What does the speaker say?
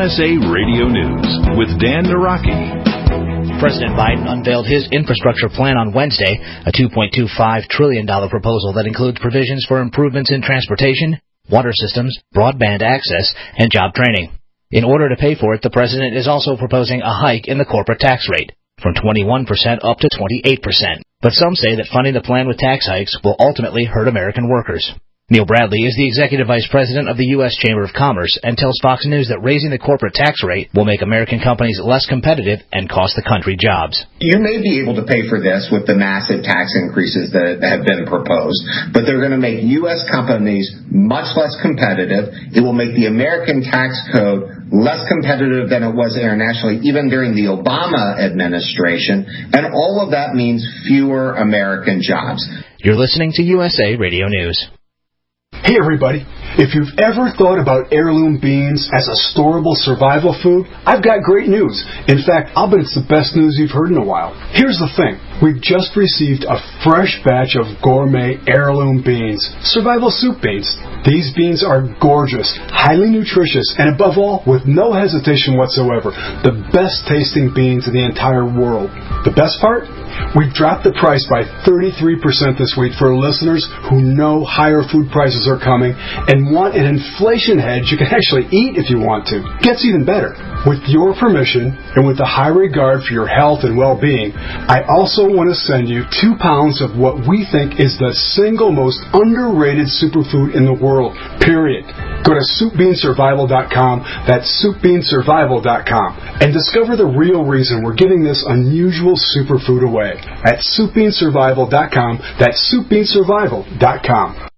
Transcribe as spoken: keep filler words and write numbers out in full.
S A Radio News with Dan Naraki. President Biden unveiled his infrastructure plan on Wednesday, a two point two five trillion dollars proposal that includes provisions for improvements in transportation, water systems, broadband access, and job training. In order to pay for it, the president is also proposing a hike in the corporate tax rate from twenty-one percent up to twenty-eight percent. But some say that funding the plan with tax hikes will ultimately hurt American workers. Neil Bradley is the executive vice president of the U S Chamber of Commerce and tells Fox News that raising the corporate tax rate will make American companies less competitive and cost the country jobs. You may be able to pay for this with the massive tax increases that have been proposed, but they're going to make U S companies much less competitive. It will make the American tax code less competitive than it was internationally, even during the Obama administration, and all of that means fewer American jobs. You're listening to U S A Radio News. Hey everybody, if you've ever thought about heirloom beans as a storable survival food, I've got great news. In fact, I'll bet it's the best news you've heard in a while. Here's the thing. We've just received a fresh batch of gourmet heirloom beans, survival soup beans. These beans are gorgeous, highly nutritious, and above all, with no hesitation whatsoever, the best tasting beans in the entire world. The best part? We've dropped the price by thirty-three percent this week for listeners who know higher food prices are coming and want an inflation hedge you can actually eat if you want to. Gets even better. With your permission and with a high regard for your health and well-being, I also want to send you two pounds of what we think is the single most underrated superfood in the world, period. Go to soup bean survival dot com, that's soup bean survival dot com, and discover the real reason we're giving this unusual superfood away at soup bean survival dot com, that's soup bean survival dot com.